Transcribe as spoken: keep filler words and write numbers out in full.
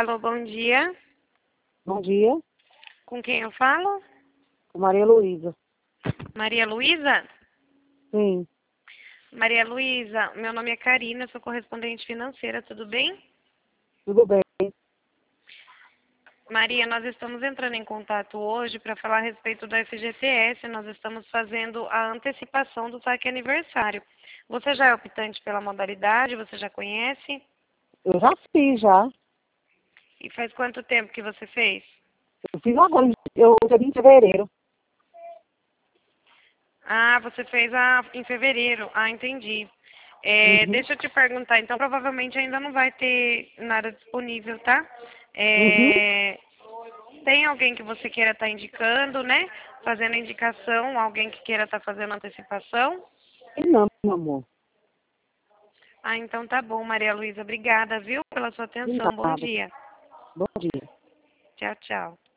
Alô, bom dia. Bom dia, Com quem eu falo? com Maria Luísa. Maria Luísa? Sim, Maria Luísa, meu nome é Karina, sou correspondente financeira, tudo bem? tudo bem. Maria, nós estamos entrando em contato hoje para falar a respeito do F G T S. Nós estamos fazendo a antecipação do saque aniversário. Você já é optante pela modalidade? Você já conhece? Eu já fiz, já. E faz quanto tempo que você fez? Eu fiz agora, eu fiz em fevereiro. Ah, você fez a, em fevereiro. Ah, entendi. É, Uhum, deixa eu te perguntar, então provavelmente ainda não vai ter nada disponível, tá? uhum. É, tem alguém que você queira estar indicando, né? Fazendo indicação, alguém que queira estar fazendo antecipação? E não, meu amor. Ah, então tá bom, Maria Luísa. Obrigada, viu, pela sua De atenção. Bom nada. dia. Bom dia. Tchau, tchau.